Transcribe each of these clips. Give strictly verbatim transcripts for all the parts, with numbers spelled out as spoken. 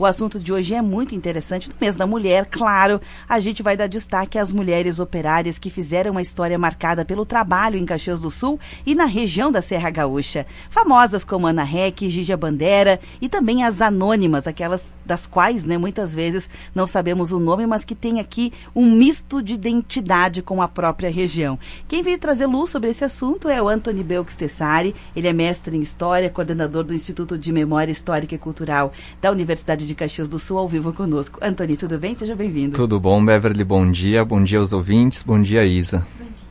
O assunto de hoje é muito interessante, no mês da mulher, claro. A gente vai dar destaque às mulheres operárias que fizeram uma história marcada pelo trabalho em Caxias do Sul e na região da Serra Gaúcha. Famosas como Ana Reck, Gígia Bandera e também as anônimas, aquelas das quais, né, muitas vezes não sabemos o nome, mas que tem aqui um misto de identidade com a própria região. Quem veio trazer luz sobre esse assunto é o Antony Belks Tessari. Ele é mestre em História, coordenador do Instituto de Memória Histórica e Cultural da Universidade de Caxias do Sul, ao vivo conosco. Antony, tudo bem? Seja bem-vindo. Tudo bom, Beverly? Bom dia. Bom dia aos ouvintes. Bom dia, Isa. Bom dia.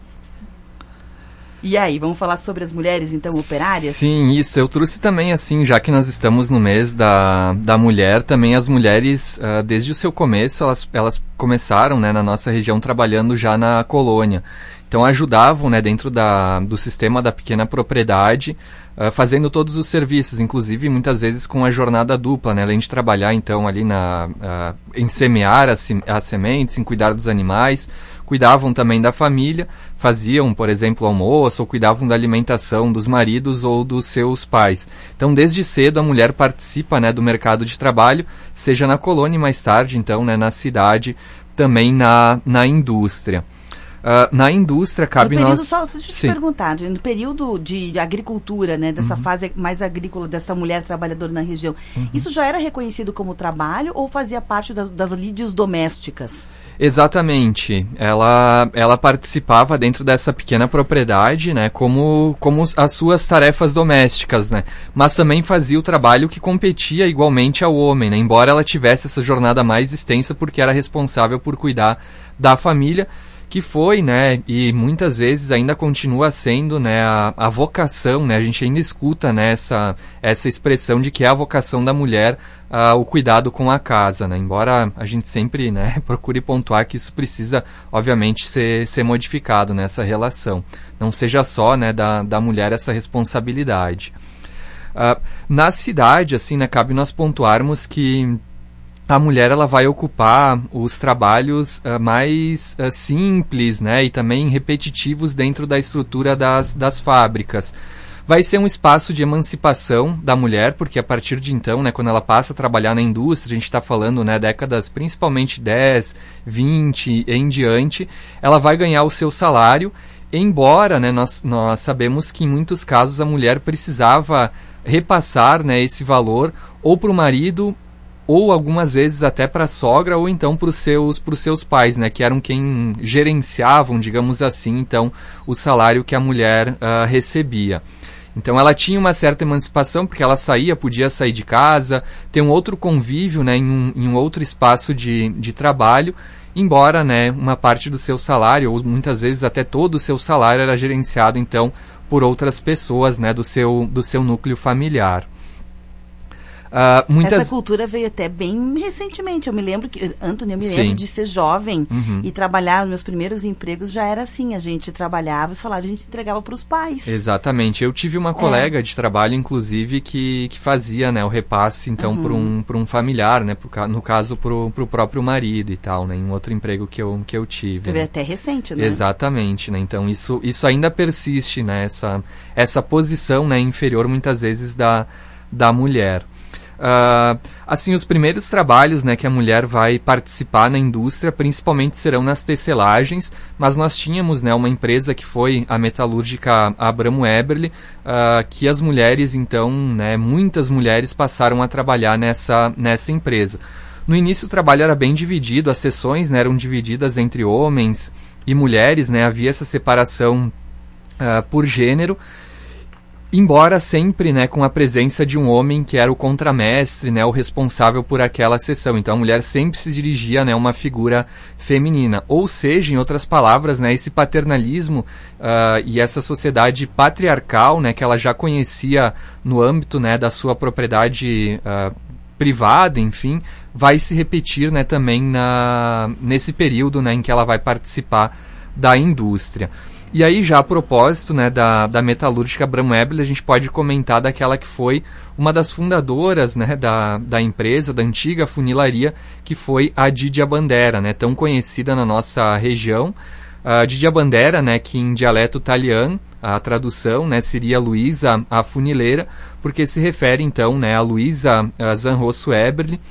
E aí, vamos falar sobre as mulheres, então, operárias? Sim, isso. Eu trouxe também, assim, já que nós estamos no mês da, da mulher, também as mulheres, uh, desde o seu começo, elas, elas começaram, né, na nossa região, trabalhando já na colônia. Então, ajudavam, né, dentro da, do sistema da pequena propriedade, uh, fazendo todos os serviços, inclusive, muitas vezes, com a jornada dupla, né, além de trabalhar, então, ali na, uh, em semear as, as sementes, em cuidar dos animais, cuidavam também da família, faziam, por exemplo, almoço, ou cuidavam da alimentação dos maridos ou dos seus pais. Então, desde cedo, a mulher participa, né, do mercado de trabalho, seja na colônia e mais tarde, então, né, na cidade, também na, na indústria. Uh, na indústria cabe no período, nós... Só, deixa eu te Sim. perguntar, no período de agricultura, né, dessa uhum. fase mais agrícola, dessa mulher trabalhadora na região, uhum. isso já era reconhecido como trabalho ou fazia parte das, das lides domésticas? Exatamente. Ela, ela participava dentro dessa pequena propriedade, né, como, como as suas tarefas domésticas, né, mas também fazia o trabalho que competia igualmente ao homem, né, embora ela tivesse essa jornada mais extensa porque era responsável por cuidar da família, que foi, né, e muitas vezes ainda continua sendo, né, a, a vocação, né, a gente ainda escuta, né, essa, essa expressão de que é a vocação da mulher, uh, o cuidado com a casa, né, embora a gente sempre, né, procure pontuar que isso precisa, obviamente, ser, ser modificado nessa relação, não seja só, né, da, da mulher essa responsabilidade. Uh, na cidade, assim, né, cabe nós pontuarmos que a mulher ela vai ocupar os trabalhos uh, mais uh, simples, né, e também repetitivos dentro da estrutura das, das fábricas. Vai ser um espaço de emancipação da mulher, porque a partir de então, né, quando ela passa a trabalhar na indústria, a gente está falando, né, décadas principalmente dez, vinte em diante, ela vai ganhar o seu salário, embora, né, nós, nós sabemos que em muitos casos a mulher precisava repassar, né, esse valor ou para o marido, ou algumas vezes até para a sogra, ou então para os seus, pros seus pais, né, que eram quem gerenciavam, digamos assim, então, o salário que a mulher uh, recebia. Então ela tinha uma certa emancipação, porque ela saía, podia sair de casa, ter um outro convívio, né, em, um, em um outro espaço de, de trabalho, embora, né, uma parte do seu salário, ou muitas vezes até todo o seu salário era gerenciado, então, por outras pessoas, né, do seu, do seu núcleo familiar. Uh, muitas... Essa cultura veio até bem recentemente. Eu me lembro que, Antony, eu me Sim. lembro de ser jovem uhum. e trabalhar. Meus primeiros empregos já era assim: a gente trabalhava, o salário a gente entregava para os pais. Exatamente. Eu tive uma colega é. de trabalho, inclusive, que, que fazia, né, o repasse, então, uhum. para um, por um familiar, né, pro, no caso, para o próprio marido e tal, né, em um outro emprego que eu, que eu tive. Você vê né? até recente, né? Exatamente, né? Então, isso, isso ainda persiste, né, essa, essa posição, né, inferior, muitas vezes, da, da mulher. Uh, assim, os primeiros trabalhos, né, que a mulher vai participar na indústria, principalmente serão nas tecelagens, mas nós tínhamos, né, uma empresa que foi a metalúrgica Abramo Eberle, uh, que as mulheres, então, né, muitas mulheres passaram a trabalhar nessa, nessa empresa. No início o trabalho era bem dividido, as seções, né, eram divididas entre homens e mulheres, né, havia essa separação uh, por gênero, embora sempre, né, com a presença de um homem que era o contramestre, né, o responsável por aquela sessão. Então a mulher sempre se dirigia, né, a uma figura feminina. Ou seja, em outras palavras, né, esse paternalismo uh, e essa sociedade patriarcal, né, que ela já conhecia no âmbito, né, da sua propriedade uh, privada, enfim, vai se repetir, né, também na, nesse período, né, em que ela vai participar da indústria. E aí, já a propósito, né, da, da metalúrgica Abramo Eberle, a gente pode comentar daquela que foi uma das fundadoras, né, da, da empresa, da antiga funilaria, que foi a Gígia Bandera, né, tão conhecida na nossa região. A Gígia Bandera, né, que em dialeto italiano, a tradução, né, seria Luísa a Funileira, porque se refere, então, né, a Luísa Zanrosso Eberle,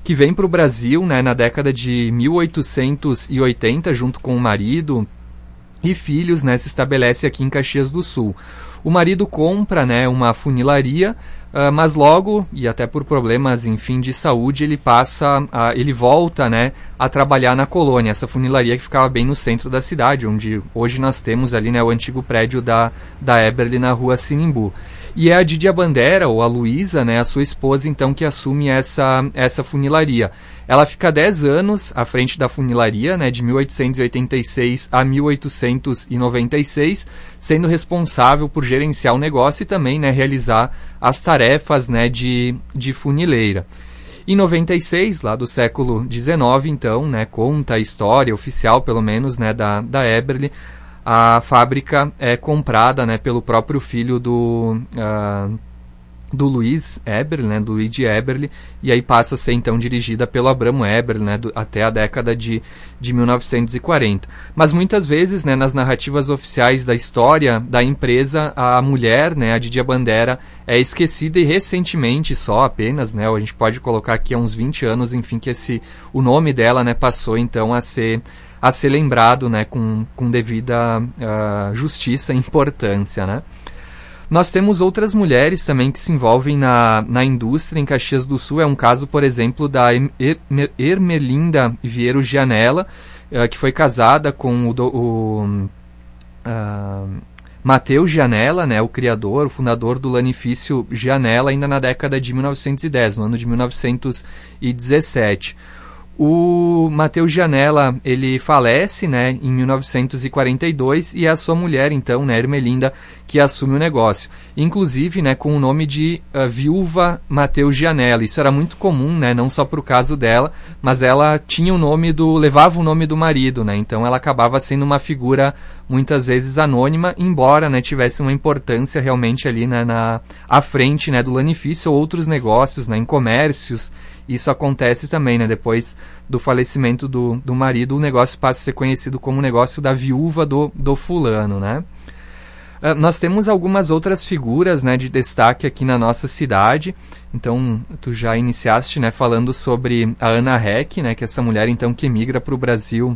que vem para o Brasil, né, na década de mil oitocentos e oitenta, junto com o marido e filhos, né, se estabelece aqui em Caxias do Sul. O marido compra, né, uma funilaria, uh, mas logo, e até por problemas, enfim, de saúde, ele passa, a, ele volta, né, a trabalhar na colônia, essa funilaria que ficava bem no centro da cidade, onde hoje nós temos ali, né, o antigo prédio da, da Eberle na rua Sinimbu. E é a Didia Bandera, ou a Luísa, né, a sua esposa, então, que assume essa, essa funilaria. Ela fica dez anos à frente da funilaria, né, de mil oitocentos e oitenta e seis a mil oitocentos e noventa e seis, sendo responsável por gerenciar o negócio e também, né, realizar as tarefas, né, de, de funileira. Em noventa e seis, lá do século dezenove, então, né, conta a história oficial, pelo menos, né, da, da Eberle. A fábrica é comprada, né, pelo próprio filho do, uh, do Luiz Eberle, né, do Luigi Eberle, e aí passa a ser então dirigida pelo Abramo Eberle, né, do, até a década de, de mil novecentos e quarenta. Mas muitas vezes, né, nas narrativas oficiais da história da empresa, a mulher, né, a Didia Bandera, é esquecida e recentemente só apenas, né, a gente pode colocar aqui há uns vinte anos, enfim, que esse, o nome dela, né, passou então a ser... a ser lembrado, né, com, com devida uh, justiça e importância, né. Nós temos outras mulheres também que se envolvem na, na indústria em Caxias do Sul. É um caso, por exemplo, da er- Ermelinda Vieiro Gianella, uh, que foi casada com o, do, o uh, Mateus Gianella, né, o criador, o fundador do lanifício Gianella, ainda na década de mil novecentos e dez, no ano de mil novecentos e dezessete. O Mateus Gianella, ele falece, né, em mil novecentos e quarenta e dois, e é a sua mulher, então, né, Ermelinda, que assume o negócio. Inclusive, né, com o nome de uh, Viúva Mateus Gianella. Isso era muito comum, né, não só para o caso dela, mas ela tinha o nome do, levava o nome do marido, né, então ela acabava sendo uma figura muitas vezes anônima, embora, né, tivesse uma importância realmente ali, né, na, à frente, né, do lanifício ou outros negócios, né, em comércios. Isso acontece também, né? Depois do falecimento do, do marido, o negócio passa a ser conhecido como o negócio da viúva do, do fulano, né? Uh, nós temos algumas outras figuras, né, de destaque aqui na nossa cidade. Então, tu já iniciaste, né, falando sobre a Ana Heck, né, que é essa mulher, então, que migra para o Brasil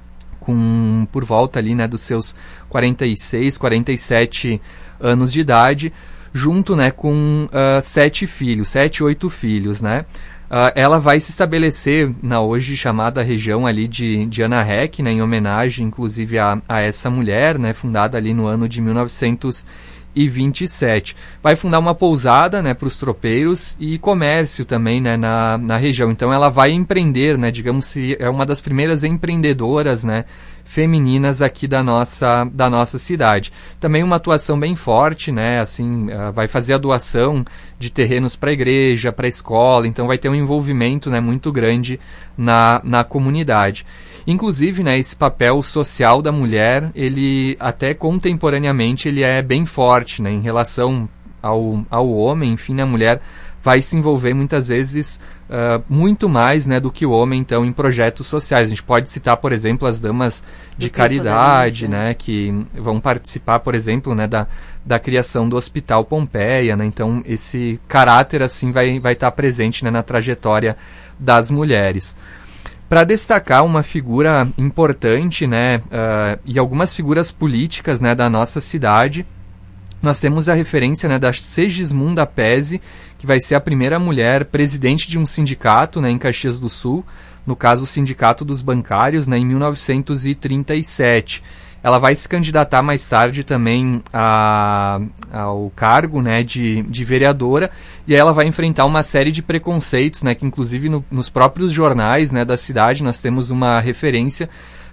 com, por volta ali, né, dos seus quarenta e seis, quarenta e sete anos de idade, junto, né, com uh, sete filhos, sete, oito filhos, né? Uh, ela vai se estabelecer na hoje chamada região ali de, de Ana Heck, né, em homenagem inclusive a, a essa mulher, né, fundada ali no ano de mil novecentos e vinte e sete. Vai fundar uma pousada, né, para os tropeiros e comércio também, né, na, na região. Então ela vai empreender, né, digamos que é uma das primeiras empreendedoras, né, femininas aqui da nossa, da nossa cidade. Também uma atuação bem forte, né, assim, uh, vai fazer a doação de terrenos para a igreja, para a escola, então vai ter um envolvimento, né, muito grande na, na comunidade. Inclusive, né, esse papel social da mulher, ele até contemporaneamente ele é bem forte, né, em relação ao, ao homem. Enfim, a mulher vai se envolver muitas vezes uh, muito mais, né, do que o homem, então, em projetos sociais. A gente pode citar, por exemplo, as damas de e caridade, né, que vão participar, por exemplo, né, da, da criação do Hospital Pompeia, né, então esse caráter, assim, vai vai estar presente, né, na trajetória das mulheres. Para destacar uma figura importante, né, uh, e algumas figuras políticas, né, da nossa cidade, nós temos a referência, né, da Segismunda Pese, que vai ser a primeira mulher presidente de um sindicato, né, em Caxias do Sul, no caso o Sindicato dos Bancários, né, em mil novecentos e trinta e sete. Ela vai se candidatar mais tarde também a, ao cargo, né, de, de vereadora, e aí ela vai enfrentar uma série de preconceitos, né, que inclusive no, nos próprios jornais, né, da cidade nós temos uma referência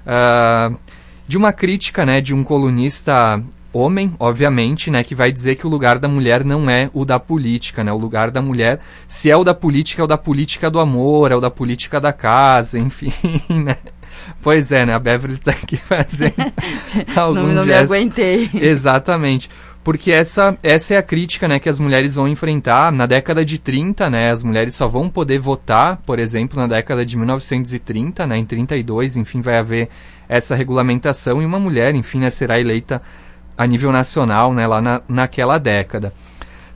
uh, de uma crítica, né, de um colunista homem, obviamente, né, que vai dizer que o lugar da mulher não é o da política, né, o lugar da mulher, se é o da política, é o da política do amor, é o da política da casa, enfim, né. Pois é, né, a Beverly tá aqui fazendo alguns não, não me gestos. aguentei. Exatamente, porque essa, essa é a crítica, né, que as mulheres vão enfrentar. Na década de trinta, né, as mulheres só vão poder votar, por exemplo, na década de mil novecentos e trinta, né, em trinta e dois, enfim, vai haver essa regulamentação, e uma mulher, enfim, né, será eleita a nível nacional, né, lá na, naquela década.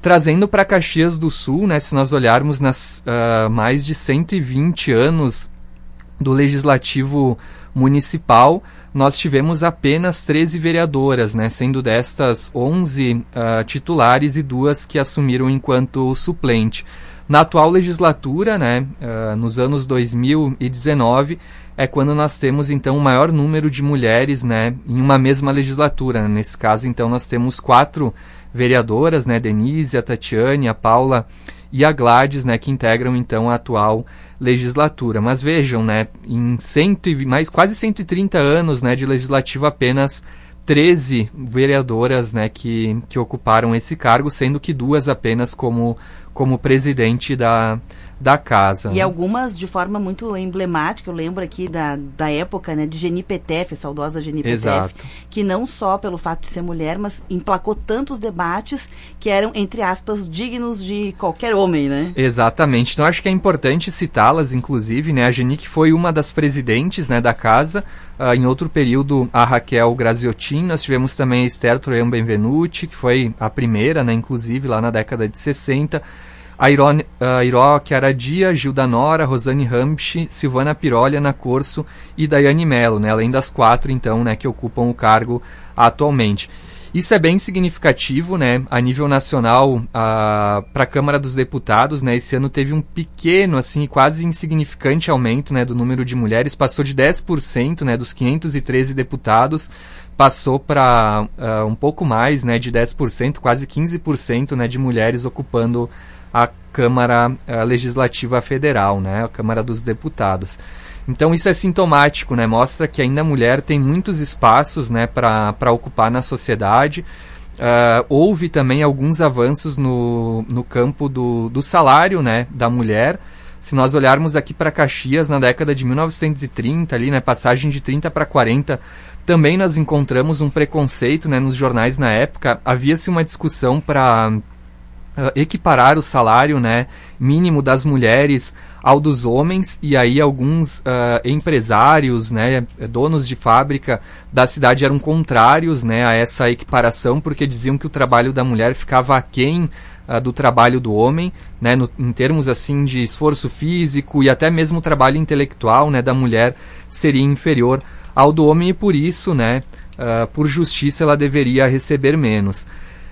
Trazendo para Caxias do Sul, né, se nós olharmos nas uh, mais de cento e vinte anos do Legislativo Municipal, nós tivemos apenas treze vereadoras, né, sendo destas onze uh, titulares e duas que assumiram enquanto suplente. Na atual legislatura, né, uh, nos anos dois mil e dezenove, é quando nós temos, então, o maior número de mulheres, né, em uma mesma legislatura. Nesse caso, então, nós temos quatro vereadoras, né, Denise, a Tatiane, a Paula e a Gladys, né, que integram, então, a atual legislatura. Mas vejam, né, em cento e, mais, quase cento e trinta anos, né, de legislativo, apenas treze vereadoras, né, que, que ocuparam esse cargo, sendo que duas apenas como, como presidente da, da casa. E né? Algumas de forma muito emblemática, eu lembro aqui da, da época, né, de Geni Petef, saudosa Geni Petef, que não só pelo fato de ser mulher, mas emplacou tantos debates que eram, entre aspas, dignos de qualquer homem, né? Exatamente. Então acho que é importante citá-las, inclusive, né, a Geni que foi uma das presidentes, né, da casa, uh, em outro período a Raquel Graziotin, nós tivemos também a Esther Troian Benvenuti, que foi a primeira, né, inclusive, lá na década de sessenta, a Iró, a Iró Chiaradia, Gilda Nora, Rosane Ramschi, Silvana Piroli, Ana Corso e Daiane Mello, né, além das quatro, então, né, que ocupam o cargo atualmente. Isso é bem significativo, né, a nível nacional, para a Câmara dos Deputados, né, esse ano teve um pequeno, assim, quase insignificante aumento, né, do número de mulheres, passou de dez por cento, né, dos quinhentos e treze deputados, passou para uh, um pouco mais, né, de dez por cento, quase quinze por cento, né, de mulheres ocupando a Câmara uh, Legislativa Federal, né, a Câmara dos Deputados. Então isso é sintomático, né, mostra que ainda a mulher tem muitos espaços, né, para ocupar na sociedade. Uh, houve também alguns avanços no, no campo do, do salário, né, da mulher. Se nós olharmos aqui para Caxias, na década de mil novecentos e trinta, ali, né, passagem de trinta para quarenta, também nós encontramos um preconceito, né, nos jornais na época. Havia-se uma discussão para Uh, equiparar o salário, né, mínimo das mulheres ao dos homens, e aí alguns uh, empresários, né, donos de fábrica da cidade eram contrários, né, a essa equiparação, porque diziam que o trabalho da mulher ficava aquém uh, do trabalho do homem, né, no, em termos assim de esforço físico e até mesmo o trabalho intelectual, né, da mulher seria inferior ao do homem, e por isso, né, uh, por justiça ela deveria receber menos.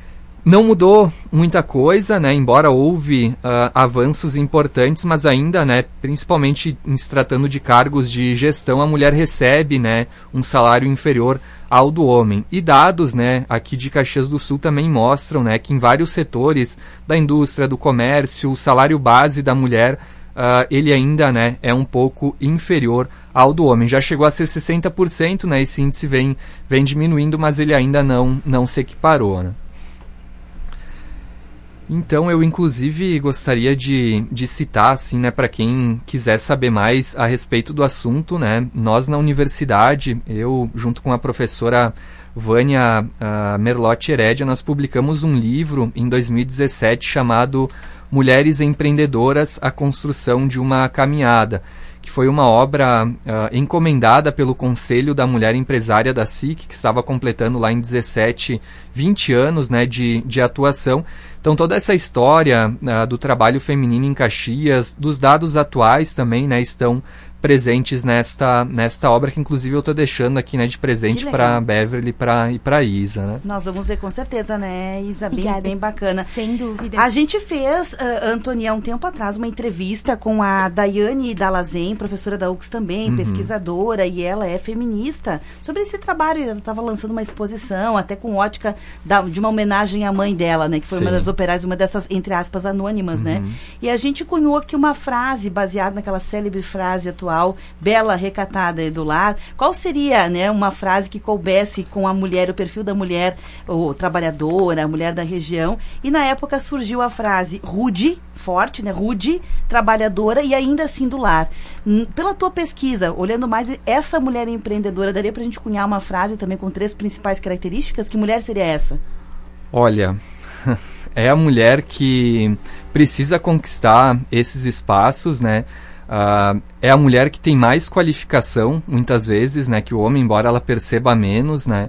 Não mudou muita coisa, né, embora houve uh, avanços importantes, mas ainda, né, principalmente em se tratando de cargos de gestão, a mulher recebe, né, um salário inferior ao do homem. E dados, né, aqui de Caxias do Sul também mostram, né, que em vários setores da indústria, do comércio, o salário base da mulher, uh, ele ainda, né, é um pouco inferior ao do homem. Já chegou a ser sessenta por cento, né, esse índice vem, vem diminuindo, mas ele ainda não, não se equiparou, né. Então, eu inclusive gostaria de, de citar, assim, né, para quem quiser saber mais a respeito do assunto, né, nós na universidade, eu junto com a professora Vânia uh, Merlotti Herédia, nós publicamos um livro em dois mil e dezessete chamado Mulheres Empreendedoras, a Construção de uma Caminhada, que foi uma obra uh, encomendada pelo Conselho da Mulher Empresária da S I C, que estava completando lá em dezessete, vinte anos, né, de, de atuação. Então toda essa história uh, do trabalho feminino em Caxias, dos dados atuais também, né, estão presentes nesta, nesta obra, que inclusive eu estou deixando aqui, né, de presente para a Beverly pra, e para a Isa, né? Nós vamos ler com certeza, né, Isa? Bem, bem bacana. Sem dúvida. A gente fez, uh, Antônia, há um tempo atrás, uma entrevista com a Daiane Dalazen, professora da U X também, uhum. pesquisadora, e ela é feminista, sobre esse trabalho. Ela estava lançando uma exposição, até com ótica da, de uma homenagem à mãe dela, né, que foi Sim. uma das operárias, uma dessas, entre aspas, anônimas, uhum. né? E a gente cunhou aqui uma frase, baseada naquela célebre frase atual, bela, recatada e do lar. Qual seria, né, uma frase que coubesse com a mulher, o perfil da mulher, ou trabalhadora, a mulher da região? E na época surgiu a frase rude, forte, né, rude, trabalhadora e ainda assim do lar. Pela tua pesquisa, olhando mais essa mulher empreendedora, daria pra gente cunhar uma frase também com três principais características? Que mulher seria essa? Olha, é a mulher que precisa conquistar esses espaços, né? Uh, é a mulher que tem mais qualificação, muitas vezes, né, que o homem, embora ela perceba menos, né,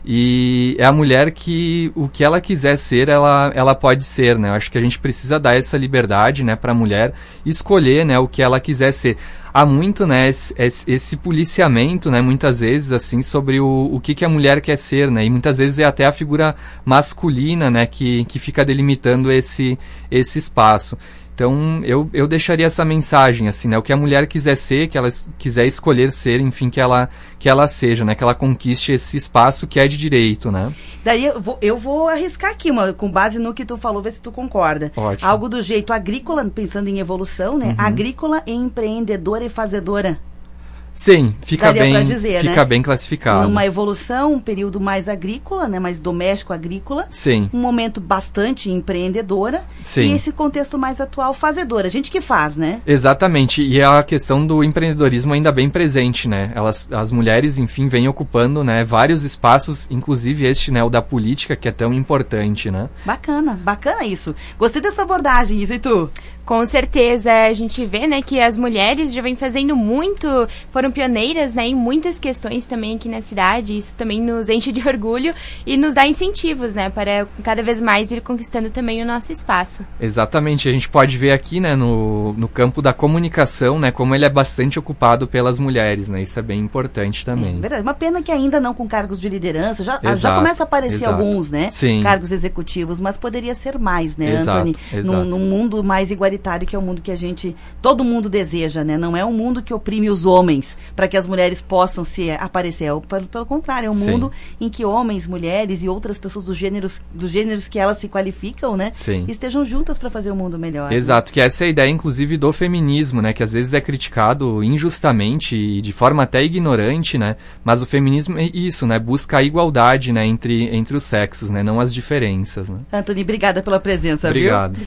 E é a mulher que o que ela quiser ser, ela, ela pode ser, né? Eu acho que a gente precisa dar essa liberdade, né, para a mulher escolher, né, o que ela quiser ser. Há muito, né, esse, esse policiamento, né, muitas vezes, assim, sobre o, o que, que a mulher quer ser, né, e muitas vezes é até a figura masculina, né, que, que fica delimitando esse, esse espaço. Então, eu, eu deixaria essa mensagem, assim, né? O que a mulher quiser ser, que ela quiser escolher ser, enfim, que ela, que ela seja, né? Que ela conquiste esse espaço que é de direito, né? Daí eu vou, eu vou arriscar aqui, uma, com base no que tu falou, ver se tu concorda. Ótimo. Algo do jeito agrícola, pensando em evolução, né? Uhum. Agrícola, empreendedora e fazedora. Sim, fica Daria bem, pra dizer, fica né? bem classificado. Numa evolução, um período mais agrícola, né? Mais doméstico agrícola. Sim. Um momento bastante empreendedora. Sim. E esse contexto mais atual, fazedora. Gente que faz, né? Exatamente. E a questão do empreendedorismo ainda bem presente, né? Elas, as mulheres, enfim, vêm ocupando, né, vários espaços, inclusive este, né, o da política, que é tão importante, né? Bacana, bacana isso. Gostei dessa abordagem, Isa, e tu? Com certeza, a gente vê, né, que as mulheres já vêm fazendo muito, foram pioneiras, né, em muitas questões também aqui na cidade. Isso também nos enche de orgulho e nos dá incentivos, né, para cada vez mais ir conquistando também o nosso espaço. Exatamente, a gente pode ver aqui, né, no, no campo da comunicação, né, como ele é bastante ocupado pelas mulheres, né, isso é bem importante também. É verdade, uma pena que ainda não com cargos de liderança, já, Exato, já começa a aparecer exato. alguns, né, Sim. cargos executivos, mas poderia ser mais, né, Exato, Antony, exato. Num, num mundo mais igualitário, que é o mundo que a gente, todo mundo deseja, né, não é um mundo que oprime os homens para que as mulheres possam se aparecer, é, pelo, pelo contrário, é um Sim. mundo em que homens, mulheres e outras pessoas dos gêneros, dos gêneros que elas se qualificam, né, Sim. estejam juntas para fazer o um mundo melhor. Exato, né? que essa é a ideia, inclusive, do feminismo, né, que às vezes é criticado injustamente e de forma até ignorante, né, mas o feminismo é isso, né, busca a igualdade, né, entre, entre os sexos, né, não as diferenças, né. Antony, obrigada pela presença, Obrigado. Viu?